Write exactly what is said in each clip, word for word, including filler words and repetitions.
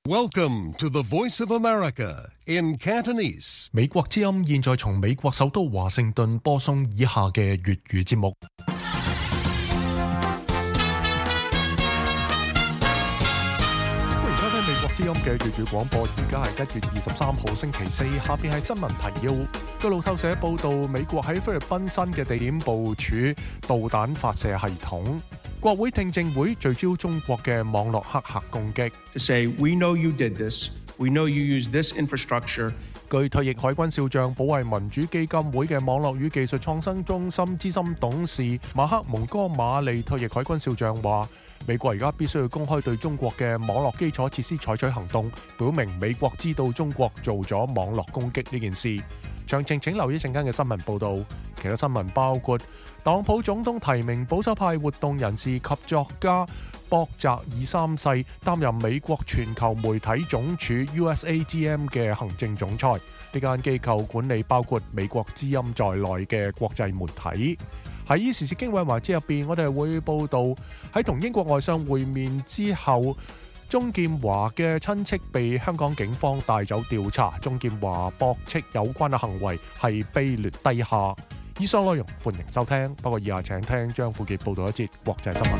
Welcome to the Voice of America in Cantonese. 美國之音現在從美國首都華盛頓播送以下嘅粵語節目。歡迎收聽美國之音嘅粵語廣播，而家係一月二十三號星期四，下邊係新聞提要。據路透社報道，美國喺菲律賓新嘅地點部署導彈發射系統。國會聽證會聚焦中國嘅網絡黑客攻擊。 To say, we know you did this, we know you used this infrastructure. 據退役海軍少將、保衛民主基金會嘅網絡與技術創新中心資深董事馬克蒙哥馬利退役海軍少將話，美國而家必須要公開對中國嘅網絡基礎設施採取行動，表明美國知道中國做咗網絡攻擊呢件事。詳情請留意陣間嘅新聞報導。其他新聞包括特朗普總統提名保守派活動人士及作家博澤爾三世擔任美國全球媒體總署 U S A G M 嘅行政總裁。呢間機構管理包括美國之音在內嘅國際媒體。喺時事經緯環節入邊，我哋會報導喺同英國外相會面之後，鍾劍華嘅親戚被香港警方帶走調查。鍾劍華駁斥有關嘅行為係卑劣低下。以上內容歡迎收聽，不過以下請聽張富傑報導一節國際新聞。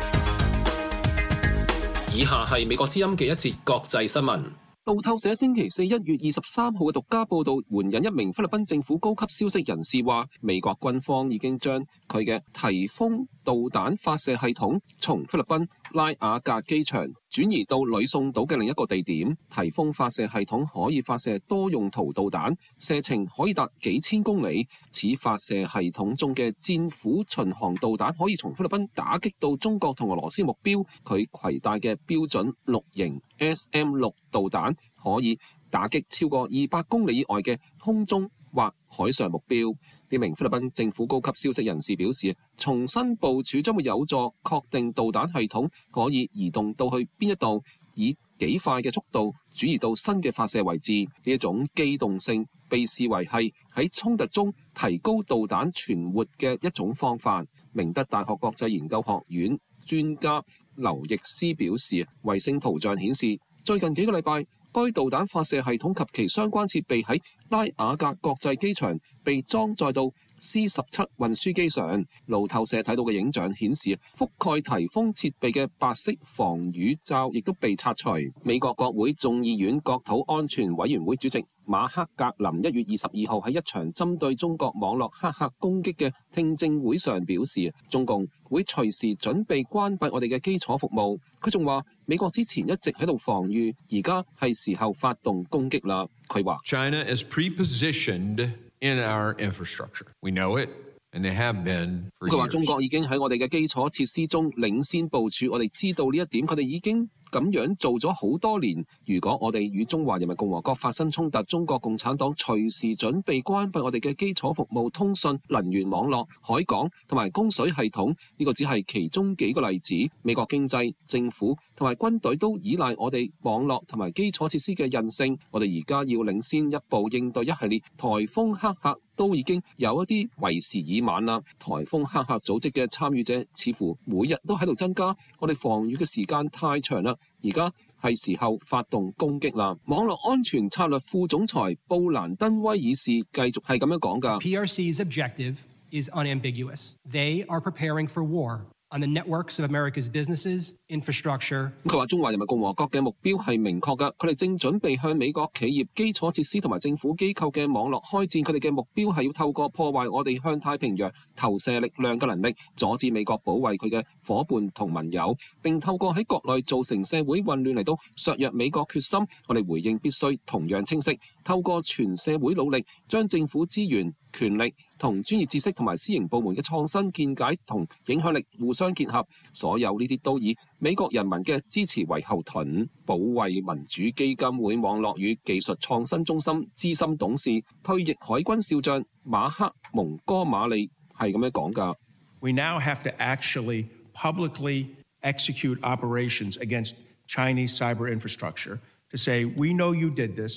以下係美國之音嘅一節國際新聞。路透社星期四一月二十三號嘅獨家報導，援引一名菲律賓政府高級消息人士話，美國軍方已經將佢嘅提豐導彈發射系統從菲律賓拉瓦格機場轉移到呂宋島嘅另一個地點。提豐發射系統可以發射多用途導彈，射程可以達幾千公里。此發射系統中嘅戰斧巡航導彈可以從菲律賓打擊到中國同俄羅斯目標。佢攜帶嘅標準六型 S M 六導彈可以打擊超過二百公里以外嘅空中或海上目標。呢名菲律賓政府高級消息人士表示，重新部署將會有助確定導彈系統可以移動到去邊一度，以幾快嘅速度轉移到新嘅發射位置。呢一種機動性被視為係喺衝突中提高導彈存活嘅一種方法。明德大學國際研究學院專家劉易斯表示，衛星圖像顯示，最近幾個禮拜，該導彈發射系統及其相關設備喺拉瓦格國際機場被裝載到 C 十七運輸機上。路透社睇到嘅影像顯示，覆蓋提豐設備嘅白色防雨罩亦都被拆除。美國國會眾議院國土安全委員會主席馬克格林一月二十二號喺一場針對中國網絡黑客攻擊嘅聽證會上表示，中共會隨時準備關閉我哋嘅基礎服務。佢仲話，美國之前一直喺度防禦，而家係時候發動攻擊啦。佢話 China is pre-positioned in our infrastructure. We know it, and they have been for years. 佢話中國已經喺我哋嘅基礎設施中領先部署，我哋知道呢一點，佢哋已經咁樣做咗好多年。如果我哋與中華人民共和國發生衝突，中國共產黨隨時準備關閉我哋嘅基礎服務、通訊、能源網絡、海港同埋供水系統。呢個只係其中幾個例子。美國經濟、政府同埋軍隊都依賴我哋網絡同埋基礎設施嘅韌性。我哋而家要領先一步應對一系列颱風黑客，都已經有一啲為時已晚啦。颱風黑客組織嘅參與者似乎每日都喺度增加，我哋防禦嘅時間太長啦，而家係時候發動攻擊啦。網絡安全策略副總裁布蘭登威爾士繼續係咁樣講㗎。 P R C's objective is unambiguous. They are preparing for war on the networks of America's businesses, infrastructure. 佢話中華人民共和國嘅目標係明確㗎，佢哋正準備向美國企業、基礎設施同埋政府機構嘅網絡開戰。佢哋嘅目標係要透過破壞我哋向太平洋投射力量嘅能力，阻止美國保衛佢嘅伙伴同盟友，並透過喺國內造成社會混亂嚟到削弱美國決心。我哋回應必須同樣清晰，透過全社會努力，將政府資源、權力同專業知識同埋私營部門嘅創新見解同影響力互相結合，所有呢啲都以美國人民嘅支持為後盾。保衛民主基金會網絡與技術創新中心資深董事、退役海軍少將馬克蒙哥馬利係咁樣講㗎。 We now have to actually publicly execute operations against Chinese cyber infrastructure to say, we know you did this.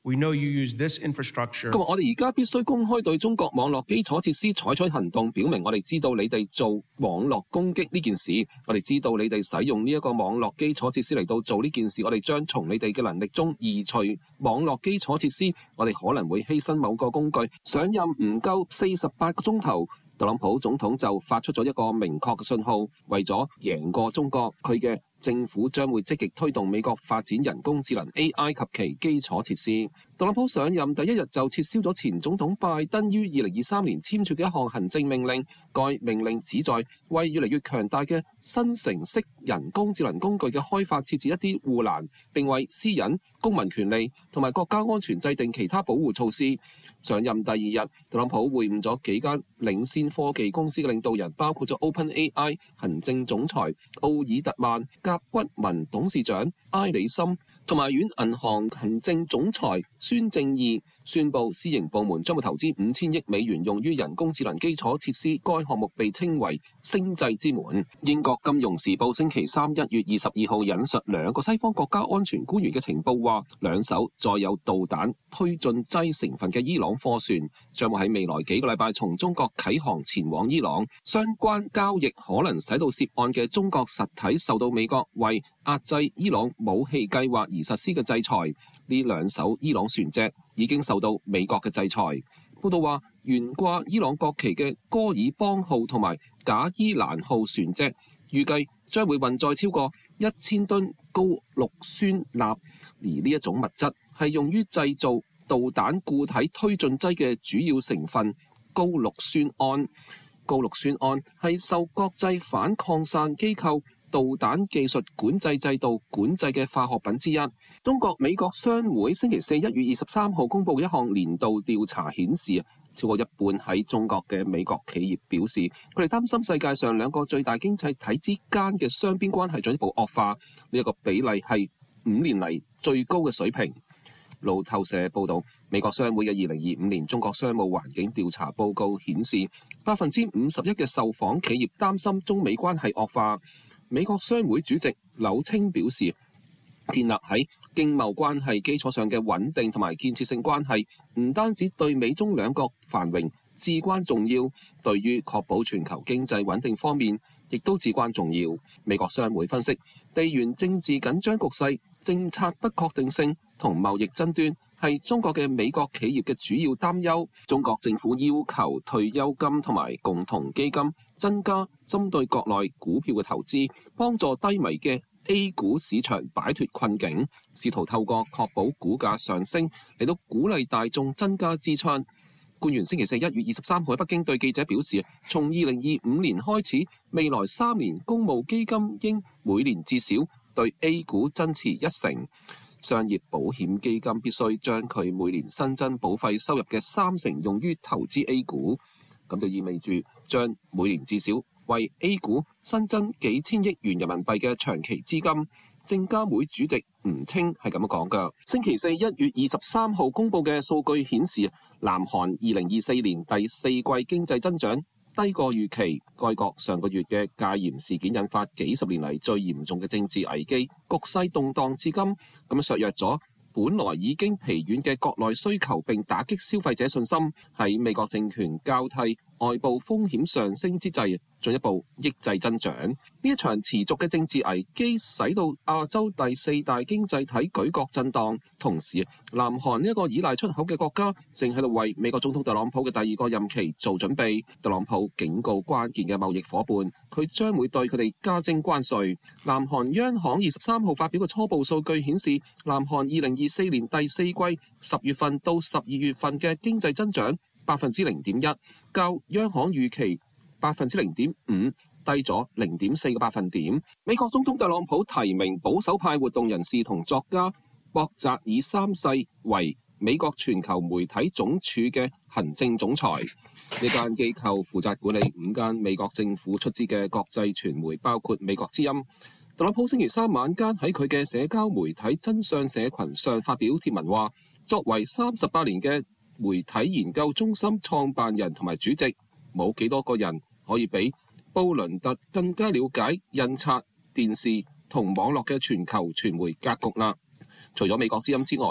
We know you use this infrastructure. 佢話：我哋而家必須公開對中國網絡基礎設施採取行動，表明我哋知道你哋做網絡攻擊呢件事，我哋知道你哋使用呢一個網絡基礎設施嚟到做呢件事，我哋將從你哋嘅能力中移除網絡基礎設施，我哋可能會犧牲某個工具。上任唔夠四十八個鐘頭，特朗普總統就發出咗一個明確嘅信號，為咗贏過中國，佢嘅政府將會積極推動美國發展人工智能 A I 及其基礎設施。特朗普上任第一日就撤銷咗前總統拜登於二零二三年簽署嘅一項行政命令，該命令旨在為越嚟越強大嘅生成式人工智能工具嘅開發設置一啲護欄，並為私隱、公民權利同埋國家安全制定其他保護措施。上任第二日，特朗普會晤咗幾間領先科技公司嘅領導人，包括咗 OpenAI 行政總裁奧爾特曼、甲骨文董事長埃里森同埋遠銀行行政總裁孫正義，宣布私營部門將會投資五千億美元用於人工智能基礎設施。該項目被稱為星際之門。英國金融時報星期三一月二十二號引述兩個西方國家安全官員嘅情報話，兩艘載有導彈推進劑成分嘅伊朗貨船將會喺未來幾個禮拜從中國啟航前往伊朗。相關交易可能使到涉案嘅中國實體受到美國為壓制伊朗武器計劃而實施嘅制裁。呢兩艘伊朗船隻已經受到美國嘅制裁。報道話，懸掛伊朗國旗嘅戈爾邦號同埋賈伊蘭號船隻預計將會運載超過一千噸高氯酸鈉，而呢一種物質係用於製造導彈固體推進劑嘅主要成分高氯酸胺。高氯酸胺係受國際反擴散機構導彈技術管制制度管制嘅化學品之一。中國美國商會星期四一月二十三號公佈一項年度調查顯示，超過一半喺中國嘅美國企業表示，佢哋擔心世界上兩個最大經濟體之間嘅雙邊關係進一步惡化。呢一個比例係五年嚟最高嘅水平。路透社報導，美國商會嘅二零二五年中國商務環境調查報告顯示，百分之五十一嘅受訪企業擔心中美關係惡化。美國商會主席柳青表示，建立喺經貿關係基礎上嘅穩定同埋建設性關係，唔單止對美中兩國繁榮至關重要，對於確保全球經濟穩定方面，亦都至關重要。美國商會分析，地緣政治緊張局勢、政策不確定性同貿易爭端係中國嘅美國企業嘅主要擔憂。中國政府要求退休金同埋共同基金增加針對國內股票嘅投資，幫助低迷嘅 A 股市場擺脫困境，試圖透過確保股價上升嚟到鼓勵大眾增加支出。官員星期四一月二十三號喺北京對記者表示，從二零二五年開始，未來三年公募基金應每年至少對 A 股增持一成。商業保險基金必須將佢每年新增保費收入嘅三成用於投資 A 股，咁就意味住將每年至少為 A 股新增幾千億元人民幣嘅長期資金。證監會主席吳清係咁樣講㗎。星期四一月二十三號公佈嘅數據顯示，南韓二零二四年第四季經濟增長低過預期。該國上個月嘅戒嚴事件引發幾十年嚟最嚴重嘅政治危機，局勢動盪至今，咁削弱咗本來已經疲軟嘅國內需求，並打擊消費者信心。喺美國政權交替、外部風險上升之際，進一步抑制增長。呢一場持續嘅政治危機使到亞洲第四大經濟體舉國震盪，同時南韓呢一個依賴出口嘅國家正喺度為美國總統特朗普嘅第二個任期做準備。特朗普警告關鍵嘅貿易夥伴，佢將會對佢哋加徵關稅。南韓央行二十三號發表嘅初步數據顯示，南韓二零二四年第四季十月份到十二月份嘅經濟增長百分之零點一，較央行預期百分之零點五低咗零點四個百分點。美國總統特朗普提名保守派活動人士同作家博澤爾三世為美國全球媒體總署嘅行政總裁。呢間機構負責管理五間美國政府出資嘅國際傳媒，包括美國之音。特朗普星期三晚間喺佢嘅社交媒體真相社群上發表貼文話，作為三十八年嘅媒體研究中心創辦人同埋主席，冇幾多個人可以比布倫特更加了解印刷、電視同網絡嘅全球傳媒格局啦。除咗美國之音之外，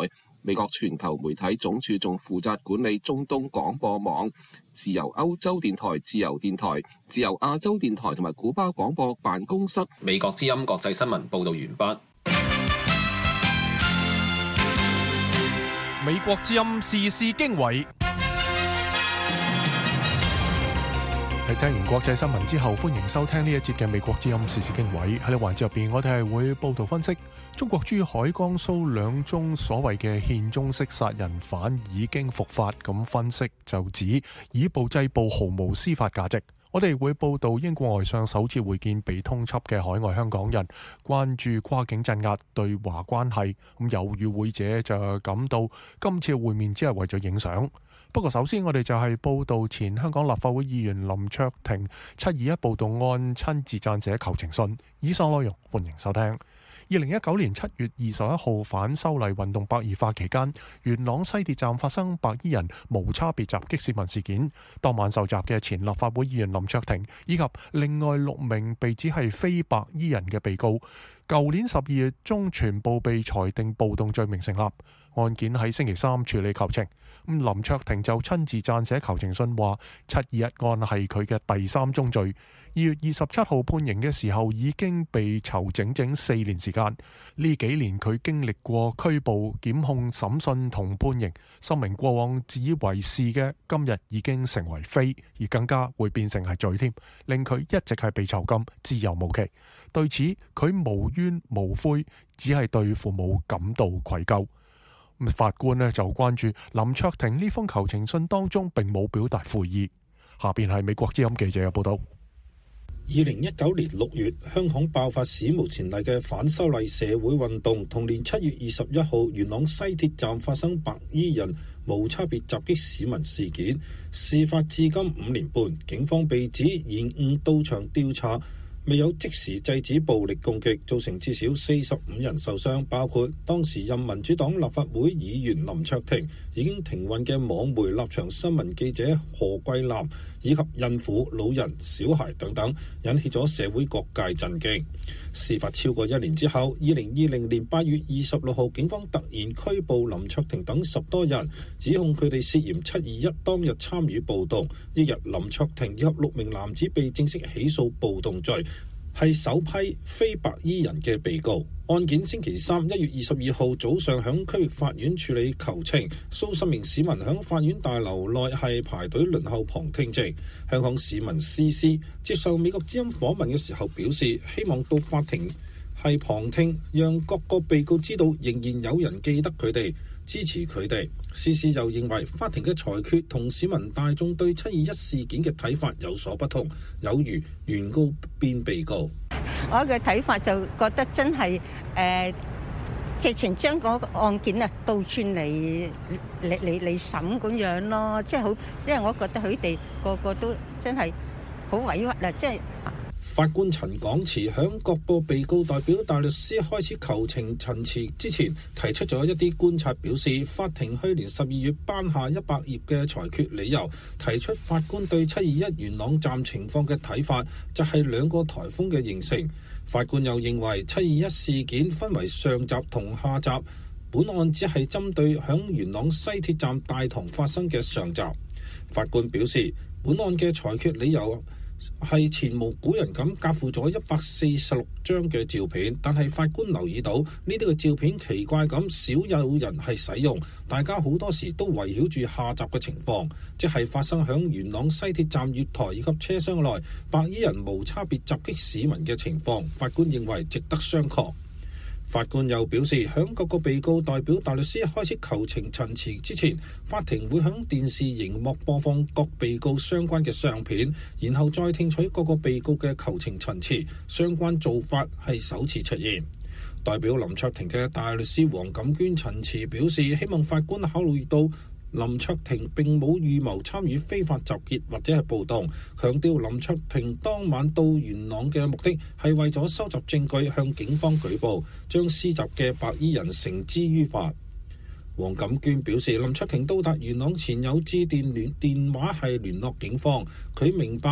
美國全球媒體總署仲負責管理中東廣播網、自由歐洲電台、自由電台、自由亞洲電台同埋古巴廣播辦公室。美國之音國際新聞報道完畢。 美國之音時事經緯。喺聽完國際新聞之後，歡迎收聽呢一節嘅美國之音時事經緯。喺呢環節入邊，我哋係會報道分析中國駐海江蘇兩宗所謂嘅獻中式殺人犯已經伏法，咁分析就指以暴制暴毫無司法價值。我哋會報道英國外相首次會見被通緝嘅海外香港人，關注跨境鎮壓對華關係。咁有與會者就感到今次會面只係為咗影相。不過首先我哋就係報道前香港立法會議員林卓廷七二一暴動案親自撰寫求情信。以上內容歡迎收聽。二零一九年七月二十一號反修例運動白熱化期間，元朗西鐵站發生白衣人無差別襲擊市民事件。當晚受襲嘅前立法會議員林卓廷以及另外六名被指係非白衣人嘅被告，舊年十二月中全部被裁定暴動罪名成立。案件喺星期三處理求情。林卓廷就親自撰寫求情信，話七二一案係佢嘅第三宗罪。二月二十七號判刑嘅時候已經被囚整整四年時間。呢幾年佢經歷過拘捕、檢控、審訊同判刑，深明過往自以為是嘅今日已經成為非，而更加會變成係罪添，令佢一直係被囚禁、自由無期。對此佢無冤無悔，只係對父母感到愧疚。法官呢就關注林卓廷呢封求情信當中並冇表達悔意。下邊係美國之音記者嘅報道。 二零一九年六月，香港爆發史無前例嘅反修例社會運動。同年七月二十一號，元朗西鐵站發生白衣人無差別襲擊市民事件。事發至今五年半，警方被指延誤到場調查，未有即時制止暴力攻擊，造成至少四十五人受傷，包括當時任民主黨立法會議員林卓廷、已經停運嘅網媒立場新聞記者何桂藍，以及孕婦、老人、小孩等等，引起咗社會各界震驚。事發超過一年之後，二零二零年八月二十六號，警方突然拘捕林卓廷等十多人，指控佢哋涉嫌七二一當日參與暴動。一日，林卓廷以及六名男子被正式起訴暴動罪，係首批非白衣人嘅被告。案件星期三一月二十二號早上響區域法院處理求情，數十名市民響法院大樓內係排隊輪候旁聽席。香港市民 C C 接受美國之音訪問嘅時候表示，希望到法庭係旁聽，讓各個被告知道仍然有人記得佢哋，支持佢哋。C C 又認為法庭嘅裁決同市民大眾對七二一事件嘅睇法有所不同，有如原告變被告。 我嘅睇法就覺得真係誒、呃，直情將嗰個案件啊倒轉嚟嚟嚟嚟審咁樣咯，即係好，即係我覺得佢哋個個都真係好委屈啊！即係法官陳廣慈響各個被告代表大律師開始求情陳詞之前，提出咗一啲觀察，表示法庭去年十二月頒下一百頁嘅裁決理由，提出法官對七二一元朗站情況嘅睇法就係兩個颱風嘅形成。法官又認為七二一事件分為上集同下集，本案只係針對響元朗西鐵站大堂發生嘅上集。法官表示，本案嘅裁決理由係前無古人咁夾附咗一百四十六張嘅照片，但係法官留意到呢啲嘅照片奇怪咁少有人係使用，大家好多時都圍繞住下集嘅情況，即係發生響元朗西鐵站月台以及車廂內白衣人無差別襲擊市民嘅情況，法官認為值得商榷。法官又表示，響各個被告代表大律師開始求情陳詞之前，法庭會響電視熒幕播放各被告相關嘅相片，然後再聽取各個被告嘅求情陳詞。相關做法係首次出現。代表林卓廷嘅大律師黃錦娟陳詞表示，希望法官考慮到林卓廷並冇預謀參與非法集結或者係暴動，強調林卓廷當晚到元朗嘅目的係為咗收集證據向警方舉報，將施襲嘅白衣人繩之於法。黃錦娟表示，林卓廷到達元朗前有致電聯電話係聯絡警方，佢明白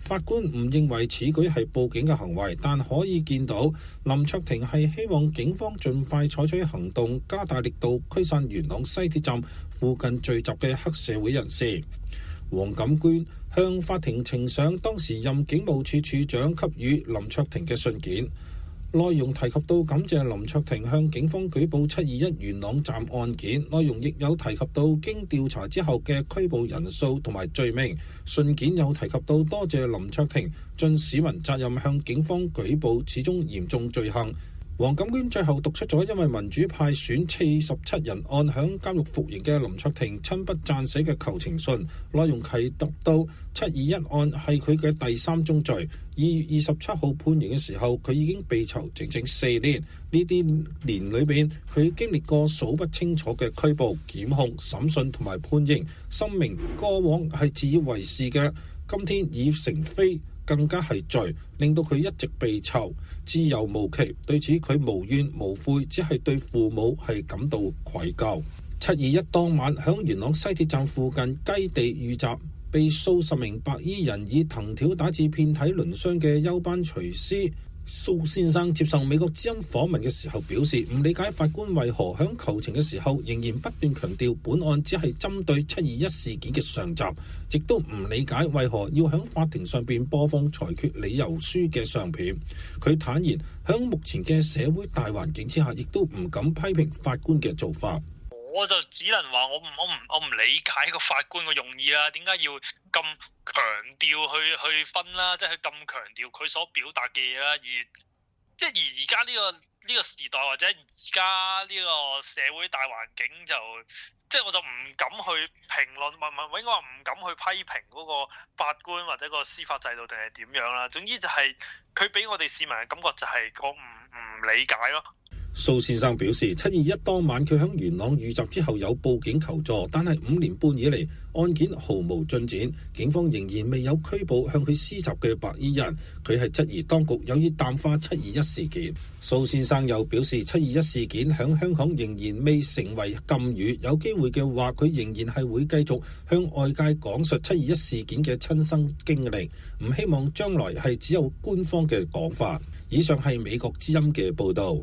法官唔認為此舉係報警嘅行為，但可以見到林卓廷係希望警方盡快採取行動，加大力度驅散元朗西鐵站附近聚集嘅黑社會人士。黃錦娟向法庭呈上當時任警務處處長給予林卓廷嘅信件，內容提及到感謝林卓廷向警方舉報七二一元朗站案件，內容亦有提及到經調查之後嘅拘捕人數同埋罪名。信件有提及到多謝林卓廷盡市民責任向警方舉報此宗嚴重罪行。黃錦娟最後讀出咗因為民主派選四十七人案響監獄服刑嘅林卓廷親筆撰寫嘅求情信，內容提及到七二一案係佢嘅第三宗罪。二月二十七號判刑嘅時候，佢已經被囚整整四年。呢啲年裏邊，佢經歷過數不清楚嘅拘捕、檢控、審訊同埋判刑，深明過往係自以為是嘅，今天已成非，更加係罪，令到佢一直被囚，自由無期。對此佢無怨無悔，只係對父母係感到愧疚。七二一當晚響元朗西鐵站附近雞地遇襲，被數十名白衣人以藤條打至遍體鱗傷嘅休班廚師蘇先生接受美國之音訪問嘅時候表示，唔理解法官為何響求情嘅時候仍然不斷強調本案只係針對七二一事件嘅上集，亦都唔理解為何要響法庭上邊播放裁決理由書嘅相片。佢坦言響目前嘅社會大環境之下，亦都唔敢批評法官嘅做法。 我就只能話我唔我唔我唔理解個法官嘅用意啦，點解要咁強調去去分啦？即係佢咁強調佢所表達嘅嘢啦，而即係而而家呢個呢個時代或者而家呢個社會大環境就即係我就唔敢去評論，唔唔應該話唔敢去批評嗰個法官或者個司法制度定係點樣啦。總之就係佢俾我哋市民嘅感覺就係個唔唔理解咯。 蘇先生表示，七二一當晚佢響元朗遇襲之後有報警求助，但係五年半以嚟案件毫無進展，警方仍然未有拘捕向佢施襲嘅白衣人。佢係質疑當局有意淡化七二一事件。蘇先生又表示，七二一事件響香港仍然未成為禁語，有機會嘅話佢仍然係會繼續向外界講述七二一事件嘅親身經歷，唔希望將來係只有官方嘅講法。以上係美國之音嘅報導。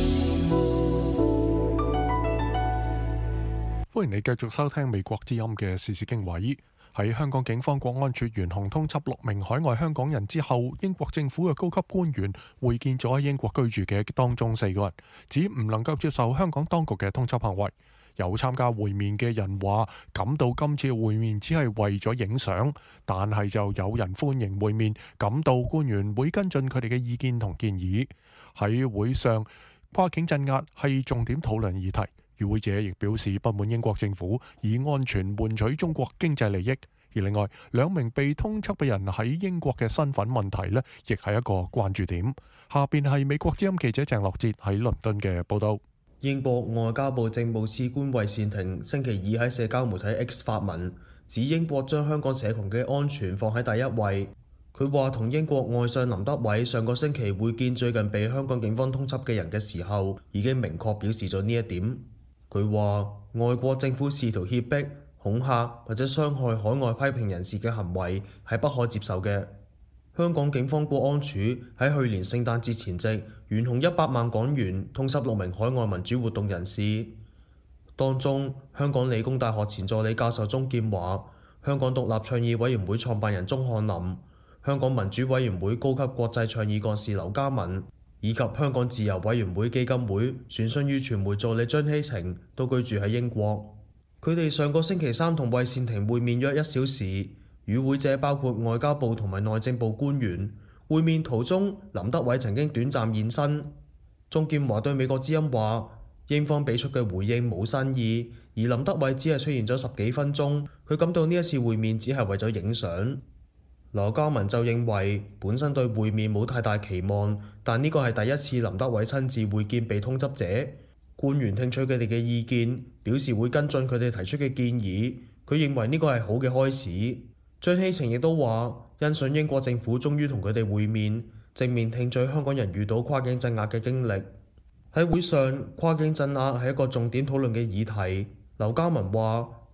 歡迎你繼續收聽美國之音嘅時事經緯。喺香港警方國安處懸紅通緝六名海外香港人之後，英國政府嘅高級官員會見咗喺英國居住嘅當中四個人，指唔能夠接受香港當局嘅通緝行為。有參加會面嘅人話感到今次會面只係為咗影相，但係就有人歡迎會面，感到官員會跟進佢哋嘅意見同建議。喺會上，跨境鎮壓係重點討論議題。與會者亦表示不滿英國政府以安全換取中國經濟利益。而另外兩名被通緝嘅人喺英國嘅身份問題呢，亦係一個關注點。下邊係美國之音記者鄭樂哲喺倫敦嘅報道。 英國外交部政務次官魏善庭星期二喺社交媒體 X 發文，指英國將香港社群嘅安全放喺第一位。佢話同英國外相林德偉上個星期會見最近被香港警方通緝嘅人嘅時候，已經明確表示咗呢一點。佢話外國政府試圖脅迫、恐嚇或者傷害海外批評人士嘅行為係不可接受嘅。香港警方國安處喺去年聖誕節前夕懸紅一百萬港元通緝六名海外民主活動人士，當中香港理工大學前助理教授鍾劍華、香港獨立倡議委員會創辦人鍾翰林、香港民主委員會高級國際倡議幹事劉家文，以及香港自由委員會基金會傳訊與傳媒助理張希晴都居住喺英國。佢哋上個星期三同魏善庭會面約一小時，與會者包括外交部同埋內政部官員。會面途中，林德偉曾經短暫現身。鍾劍華對美國之音話，英方俾出嘅回應冇新意，而林德偉只係出現咗十幾分鐘，佢感到呢一次會面只係為咗影相。劉家文就認為本身對會面冇太大期望，但呢個係第一次林德偉親自會見被通緝者。官員聽取佢哋嘅意見，表示會跟進佢哋提出嘅建議。佢認為呢個係好嘅開始。張希晴亦都話欣賞英國政府終於同佢哋會面，正面聽取香港人遇到跨境鎮壓嘅經歷。喺會上，跨境鎮壓係一個重點討論嘅議題。劉家文話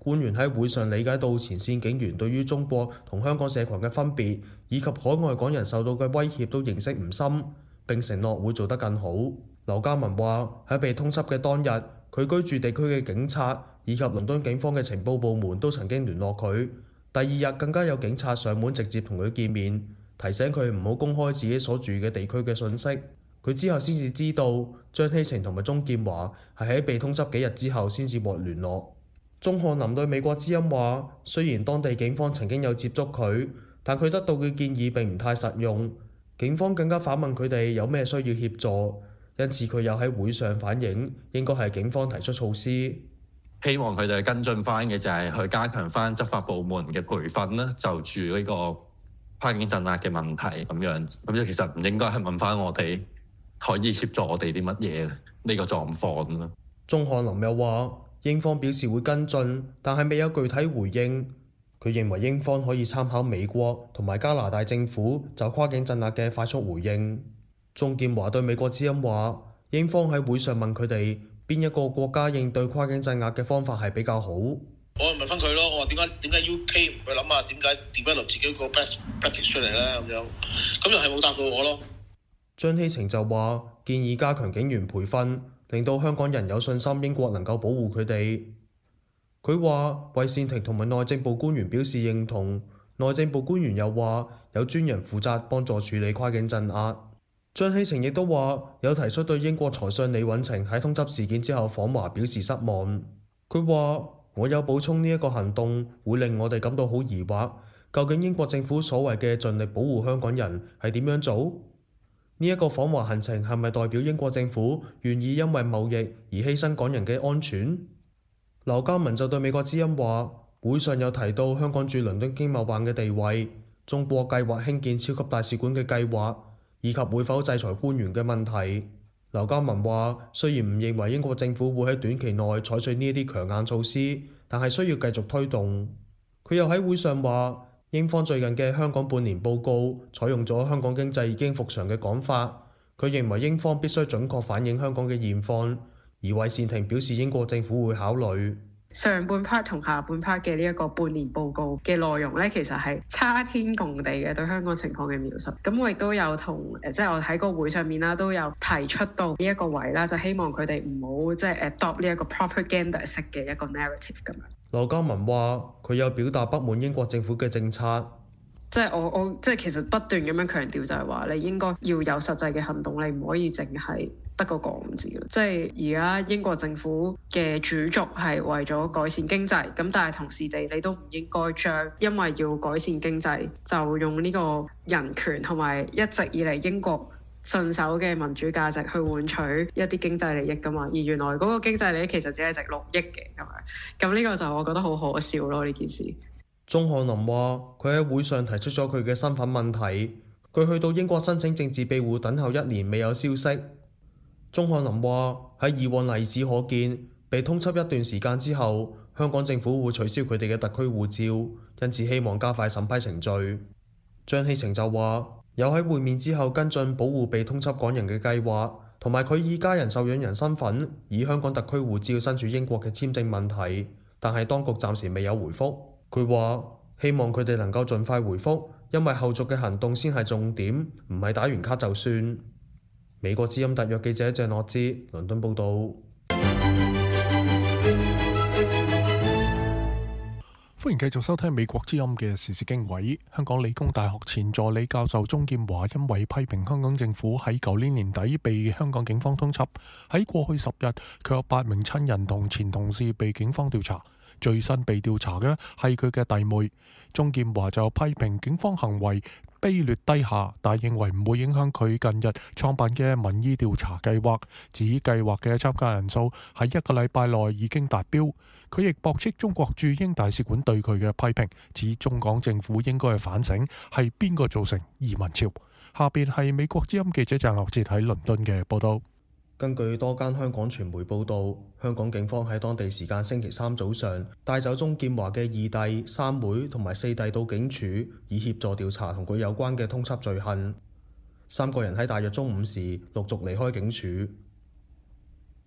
官員喺會上理解到前線警員對於中國同香港社群嘅分別，以及海外港人受到嘅威脅都認識唔深，並承諾會做得更好。劉家文話：喺被通緝嘅當日，佢居住地區嘅警察以及倫敦警方嘅情報部門都曾經聯絡佢。第二日更加有警察上門直接同佢見面，提醒佢唔好公開自己所住嘅地區嘅信息。佢之後先至知道張希晴同埋鍾劍華係喺被通緝幾日之後先至獲聯絡。鐘漢林對美國之音話：雖然當地警方曾經有接觸佢，但佢得到嘅建議並唔太實用。警方更加反問佢哋有咩需要協助，因此佢又喺會上反映應該係警方提出措施。 希望佢哋跟進翻嘅就係去加強翻執法部門嘅培訓啦，就住呢個跨境鎮壓嘅問題咁樣。咁即其實唔應該係問翻我哋可以協助我哋啲乜嘢呢個狀況啦。 鐘漢林又話：英方表示會跟進，但係未有具體回應。佢認為英方可以參考美國同埋加拿大政府就跨境鎮壓嘅快速回應。鍾劍華對美國之音話：英方喺會上問佢哋邊一個國家應對跨境鎮壓嘅方法係比較好？ 我問翻佢咯，我話點解點解 U K 唔去諗下點解 develop 自己個 best practice 出嚟咧？咁樣咁又係冇答到我咯。 張希晴就話建議加強警員培訓，令到香港人有信心英國能夠保護佢哋。佢話韋善庭同埋內政部官員表示認同，內政部官員又話有專人負責幫助處理跨境鎮壓。張希晴亦都話有提出對英國財相李允晴喺通緝事件之後訪華表示失望。佢話：我有補充，呢一個行動會令我哋感到好疑惑，究竟英國政府所謂嘅盡力保護香港人係點樣做？呢、這、一個訪華行程係咪代表英國政府願意因為貿易而犧牲港人嘅安全？劉家文就對美國之音話：會上有提到香港駐倫敦經貿辦嘅地位，中國計劃興建超級大使館嘅計劃，以及會否制裁官員嘅問題。劉家文話：雖然唔認為英國政府會喺短期內採取呢啲強硬措施，但係需要繼續推動。佢又喺會上話：英方最近嘅香港半年報告採用咗香港經濟已經復常嘅講法，佢認為英方必須準確反映香港嘅現況。而韋善庭表示英國政府會考慮。 上半 part 同下半 part 嘅呢一個半年報告嘅內容呢，其實係差天共地嘅對香港情況嘅描述。咁我亦都有同誒，即係我喺個會上面啦，都有提出到呢一個位啦，就希望佢哋唔好即係 adopt 呢一個 propaganda 式嘅一個 narrative 咁樣。劉家文話：佢有表達不滿英國政府嘅政策。即係我我即係其實不斷咁樣強調就係話，你應該要有實際嘅行動，你唔可以淨係得個講字。即係而家英國政府嘅主軸係為咗改善經濟，咁但係同時地你都唔應該將因為要改善經濟就用呢個人權同埋一直以嚟英國信守嘅民主價值去換取一啲經濟利益噶嘛。而原來嗰個經濟利益其實只係值六億嘅咁樣，咁呢個就我覺得好可笑咯呢件事。鐘漢林話：佢喺會上提出咗佢嘅身份問題，佢去到英國申請政治庇護，等候一年未有消息。鐘漢林話：喺以往例子可見，被通緝一段時間之後，香港政府會取消佢哋嘅特區護照，因此希望加快審批程序。張希晴就話：有喺會面之後跟進保護被通緝港人嘅計劃，同埋佢以家人受養人身份以香港特區護照身處英國嘅簽證問題，但係當局暫時未有回覆。佢話希望佢哋能夠盡快回覆，因為後續嘅行動先係重點，唔係打完卡就算。美國之音特約記者鄭樂之倫敦報導。 歡迎繼續收聽美國之音嘅時事經緯。香港理工大學前助理教授鍾劍華因為批評香港政府喺舊年年底被香港警方通緝，喺過去十日卻有八名親人同前同事被警方調查。最新被調查嘅係佢嘅弟妹。鍾劍華就批評警方行為卑劣低下，但認為唔會影響佢近日創辦嘅民意調查計劃，指計劃嘅參加人數喺一個禮拜內已經達標。佢亦駁斥中國駐英大使館對佢嘅批評，指中港政府應該去反省係邊個造成移民潮。下邊係美國之音記者鄭樂哲喺倫敦嘅報道。 根據多間香港傳媒報道，香港警方喺當地時間星期三早上帶走鍾劍華嘅二弟、三妹同埋四弟到警署，以協助調查同佢有關嘅通緝罪行。三個人喺大約中午時陸續離開警署。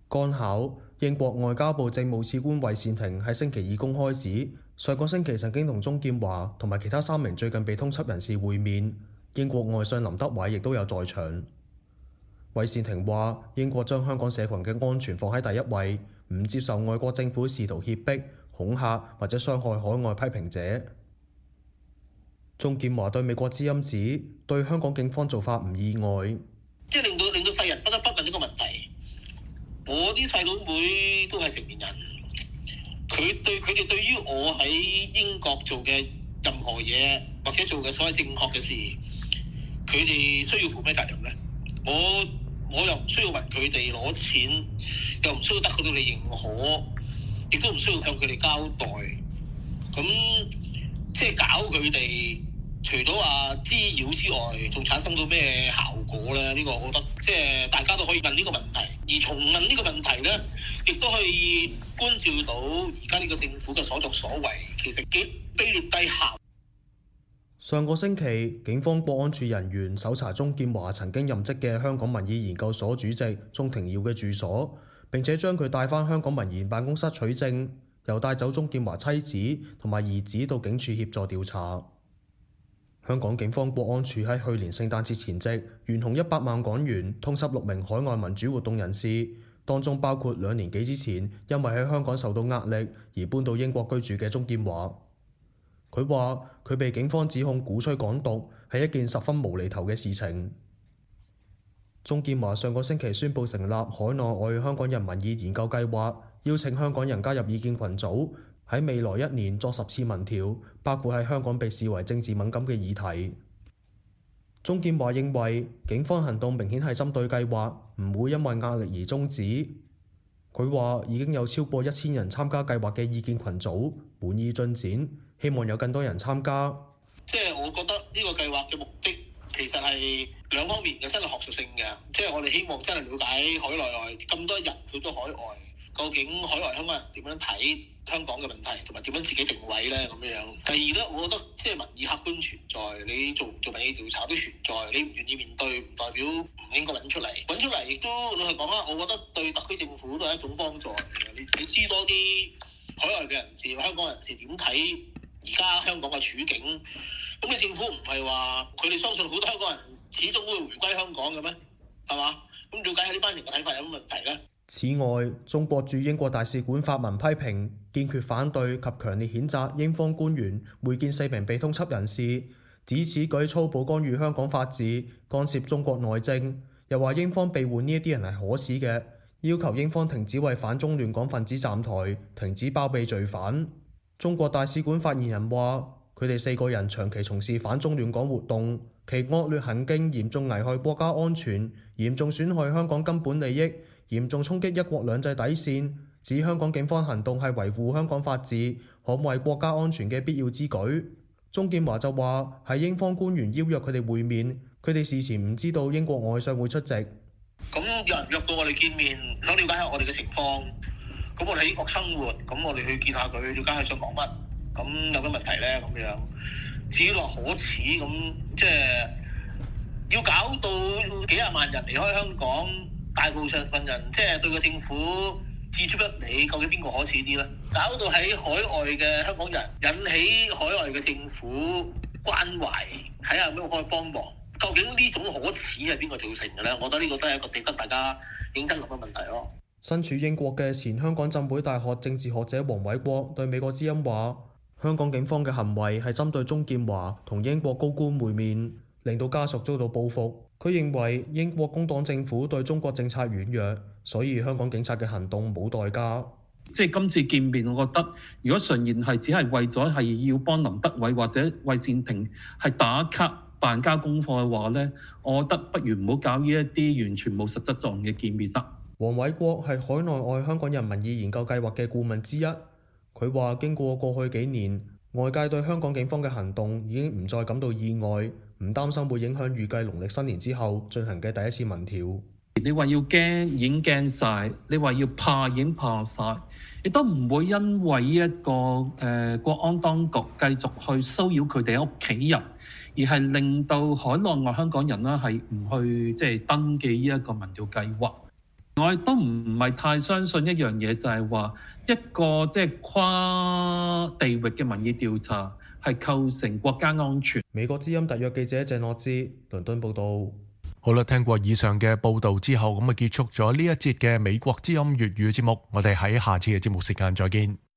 幹考英國外交部政務次官韋善庭喺星期二公開指，上個星期曾經同鍾劍華同埋其他三名最近被通緝人士會面，英國外相林德偉亦都有在場。韋善庭話：英國將香港社群嘅安全放喺第一位，唔接受外國政府試圖脅迫、恐嚇或者傷害海外批評者。鍾劍華對美國之音指，對香港警方做法唔意外， 即係令到令到世人不得不問呢個問題。我啲細佬妹都係成年人，佢對佢哋對於我喺英國做嘅任何嘢或者做嘅所謂正確嘅事，佢哋需要負咩責任呢？我我又唔需要問佢哋攞錢，又唔需要得佢哋認可，亦都唔需要向佢哋交代。咁即係搞佢哋，除咗話滋擾之外，仲產生到咩效果咧？呢個我覺得即係大家都可以問呢個問題，而從問呢個問題咧，亦都可以觀照到而家呢個政府嘅所作所為，其實幾卑劣低下。 上個星期，警方國安處人員搜查鍾劍華曾經任職嘅香港民意研究所主席鍾庭耀嘅住所，並且將佢帶返香港民研辦公室取證，又帶走鍾劍華妻子同埋兒子到警署協助調查。香港警方國安處喺去年聖誕節前夕，懸紅一百萬港元通緝六名海外民主活動人士，當中包括兩年幾之前因為喺香港受到壓力而搬到英國居住嘅鍾劍華。佢話：佢被警方指控鼓吹港獨係一件十分無厘頭嘅事情。鍾劍華上個星期宣布成立海內外香港人民意研究計劃，邀請香港人加入意見群組，喺未來一年作十次民調，包括喺香港被視為政治敏感嘅議題。鍾劍華認為警方行動明顯係針對計劃，唔會因為壓力而終止。佢話已經有超過一千人參加計劃嘅意見群組，滿意進展，希望有更多人參加。 即係我覺得呢個計劃嘅目的其實係兩方面嘅，真係學術性嘅。即係我哋希望真係了解海內外咁多人去咗海外，究竟海外香港人點樣睇香港嘅問題，同埋點樣自己定位咧咁樣。第二咧，我覺得即係民意客觀存在，你做唔做民意調查都存在，你唔願意面對，唔代表唔應該揾出嚟。揾出嚟亦都老實講啦，我覺得對特區政府都係一種幫助嚟嘅。你你知多啲海外嘅人士、香港人士點睇而家香港嘅處境，咁你政府唔係話佢哋相信好多香港人始終都會回歸香港嘅咩？係嘛？咁了解下呢班人嘅睇法有乜問題咧？ 此外，中國駐英國大使館發文批評，堅決反對及強烈譴責英方官員會見四名被通緝人士，指此舉粗暴干預香港法治、干涉中國內政，又話英方庇護呢一啲人係可恥嘅，要求英方停止為反中亂港分子站台，停止包庇罪犯。中國大使館發言人話：佢哋四個人長期從事反中亂港活動，其惡劣行徑嚴重危害國家安全，嚴重損害香港根本利益，嚴重衝擊一國兩制底線，指香港警方行動係維護香港法治、捍衛國家安全嘅必要之舉。鍾劍華就話係英方官員邀約佢哋會面，佢哋事前唔知道英國外相會出席。 咁有人約到我哋見面，想了解下我哋嘅情況。咁我哋喺英國生活，咁我哋去見下佢，了解佢想講乜。咁有咩問題咧？咁樣至於話可恥，咁即係要搞到幾廿萬人離開香港。大部分人即係對個政府置之不理，究竟邊個可恥啲呢？搞到喺海外嘅香港人引起海外嘅政府關懷，睇下有咩可以幫忙。究竟呢種可恥係邊個造成嘅呢？我覺得呢個都係一個值得大家認真諗嘅問題咯。 身處英國嘅前香港浸會大學政治學者黃偉國對美國之音話：香港警方嘅行為係針對鍾劍華同英國高官會面，令到家屬遭到報復。佢認為英國工黨政府對中國政策軟弱，所以香港警察嘅行動冇代價。 即係今次見面，我覺得如果純然係只係為咗係要幫林德偉或者韋善庭係打卡辦交功課嘅話呢，我覺得不如唔好搞呢一啲完全冇實質作用嘅見面得。 黃偉國係海內外香港人民意研究計劃嘅顧問之一，佢話經過過去幾年，外界對香港警方嘅行動已經唔再感到意外，唔擔心會影響預計農曆新年之後進行嘅第一次民調。 你話要驚已經驚晒，你話要怕已經怕晒，亦都唔會因為呢一個誒、呃、國安當局繼續去騷擾佢哋屋企人，而係令到海內外香港人啦係唔去即係登記呢一個民調計劃。 我亦都唔係太相信一樣嘢，就係話一個即係跨地域嘅民意調查係構成國家安全。 美國之音特約記者鄭諾之倫敦報導。 好啦，聽過以上嘅報導之後，咁啊結束咗呢一節嘅美國之音粵語節目，我哋喺下次嘅節目時間再見。